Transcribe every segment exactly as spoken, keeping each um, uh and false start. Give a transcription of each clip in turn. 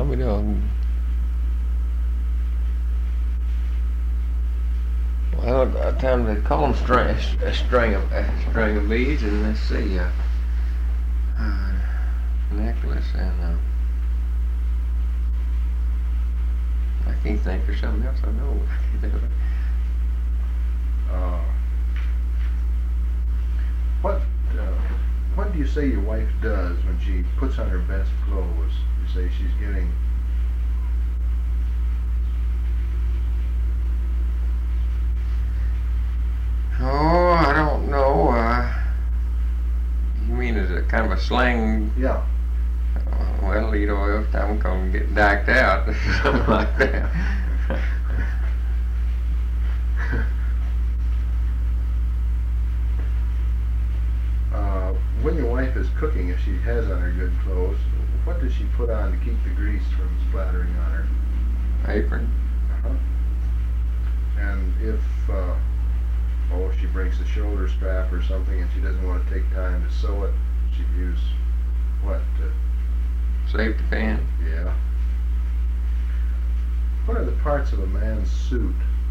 Bobby dog. Well, by the time they call them string, a string of a string of beads, and let's see, uh, uh, necklace and uh, I can't think of something else. I know. I can't think of it. Uh, what uh, what do you say your wife does when she puts on her best clothes? You say she's getting. Oh, I don't know. Uh, you mean as a kind of a slang? Yeah. Uh, well, you know, every time we come get decked out, something like that. uh, when your wife is cooking, if she has on her good clothes, what does she put on to keep the grease from splattering on her? Apron. Uh-huh. And if uh, oh, she breaks a shoulder strap or something and she doesn't want to take time to sew it, she'd use what? Uh, Safety pin. yeah. What are the parts of a man's suit?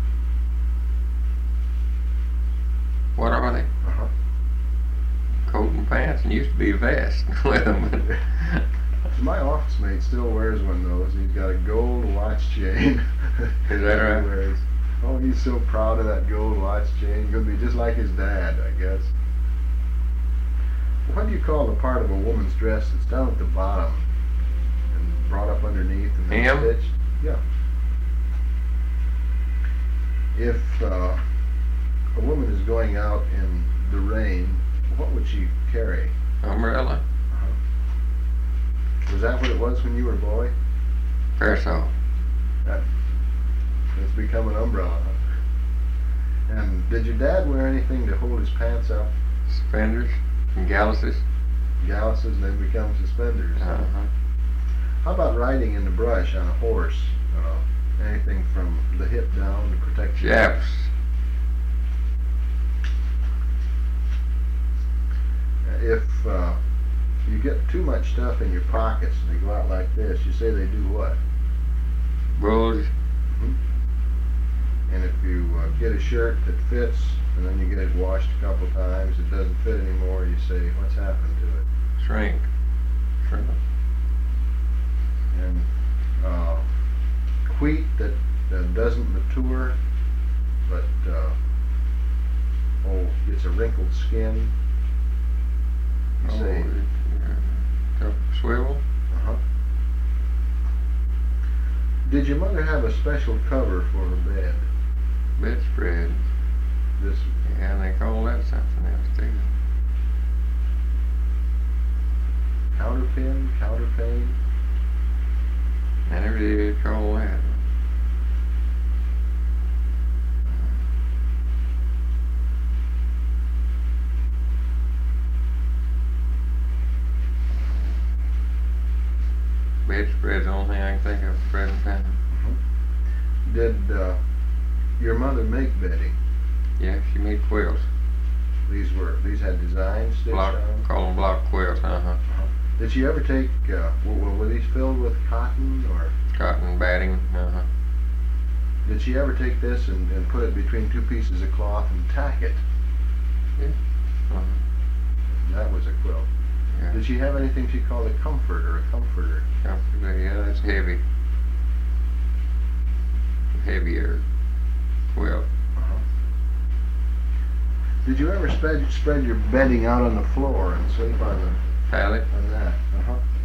What are they? Uh-huh. Coat and pants, and used to be a vest with them. My office mate still wears one of those. He's got a gold watch chain. Is that right? He wears. Oh, he's so proud of that gold watch chain. He's going to be just like his dad, I guess. What do you call the part of a woman's dress that's down at the bottom and brought up underneath and then Hem? stitched? Yeah. If uh, a woman is going out in the rain, what would she carry? Umbrella. Was that what it was when you were a boy? Parasol. That, it's become an umbrella. Huh? And did your dad wear anything to hold his pants up? Suspenders and galluses. Galluses and then become suspenders. Uh-huh. How about riding in the brush on a horse? Uh, anything from the hip down to protect your Chaps. If uh, you get too much stuff in your pockets and they go out like this, you say they do what? Bulge. Mm-hmm. And if you uh, get a shirt that fits and then you get it washed a couple times, it doesn't fit anymore, you say, what's happened to it? Shrink. Shrink. And uh, wheat that uh, doesn't mature, but uh, oh, gets a wrinkled skin, you Oh, say, yeah. Swivel. uh-huh. Did your mother have a special cover for her bed? Bedspread. This, Yeah, and they call that something else too. counterpin, counterpane? I never did call that. Bedspread's the only thing I can think of at the present time. Mm-hmm. Did uh, your mother make bedding? Yeah, she made quilts. These were these had designs stitched Block, on them? call them block quilts, uh-huh. Uh-huh. Did she ever take, uh, were, were these filled with cotton, or Cotton batting, uh-huh. did she ever take this and, and put it between two pieces of cloth and tack it? Yeah. Uh-huh. That was a quilt. Yeah. Did she have anything she called a comfort or a comforter? Comforter, yeah, that's heavy. Heavier quilt. Uh-huh. Did you ever spread, spread your bedding out on the floor and sleep on, the, Pallet. on that? Uh-huh.